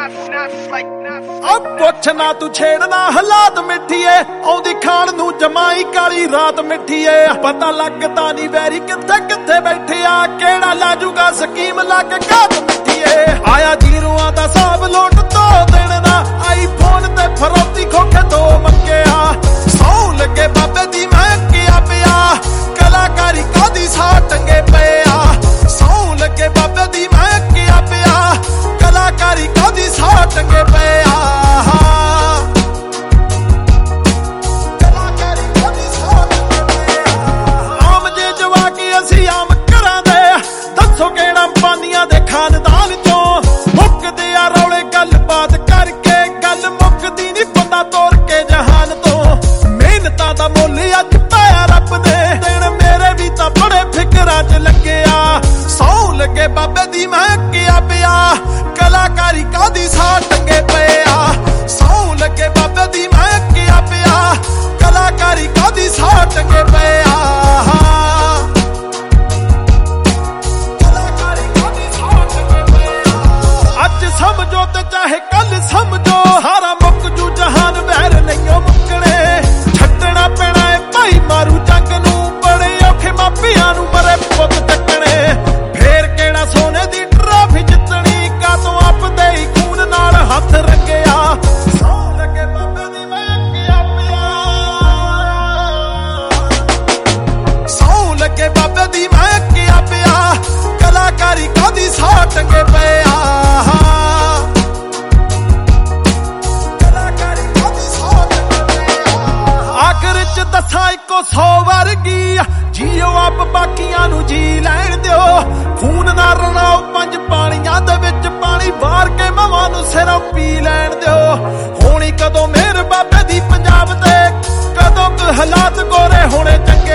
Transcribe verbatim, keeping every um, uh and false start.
अब पुछ ना तू छेड़ना हालात मिठिए आउंदी खान नू जमाई काली रात मिठिए पता लगदा नी वैरी किथे किथे बैठे आ केड़ा लाजूगा स्कीम लग घात मिठिए आया जीरुआं दा साब लोट तो देण दा आई फोन ते फरौती खोखे तो मंगिया सौ लगे बाबे दी मैं किया पिया कलाकारी कादी सा टंगे पे आ सौ लगे बाबे दी मैं किया पिया कलाकारी कादी सा टंगे पे आ खानदान चो मुकदे आ रौले गल बात करके गल मुकदी नी बंदा तोड़ के जहान तो मेहनतां दा मुल अज पाया रब ने दिन मेरे भी तां बड़े फिकरां च लगे आ सौ लगे बाबे दी मैं किया पिया कलाकारी कादी सा टंगे पे आ सौ लगे बाबे दी मैं किया पिया कलाकारी कादी सा टंगे पे आ समझो ते चाहे कल समझो हारा मुक जू जहान वैर नहीं मुकने छड्डना पैना है भाई मारू जंग नू बड़े औखे मापियां नू मरे पुत तकने फेर केड़ा सोने दी ट्राफी जितनी का तो आपदे ही खून नाल हथ रंगिया सौ लगे बाबे दी मैं किया पिया सौ लगे बाबे दी मैं किया पिया कलाकारी कादी सा टंगे पे आ दसा इको सौ वर्गी जियो आप बाकियां नू जी लैण दिओ खून ना रलाओ पंज पानियां दे विच पानी वार के मवां नू सिरों पी लैण दिओ होनी कदों मेहर बाबे दी पंजाब ते कदों क हालात गोरे होने चंगे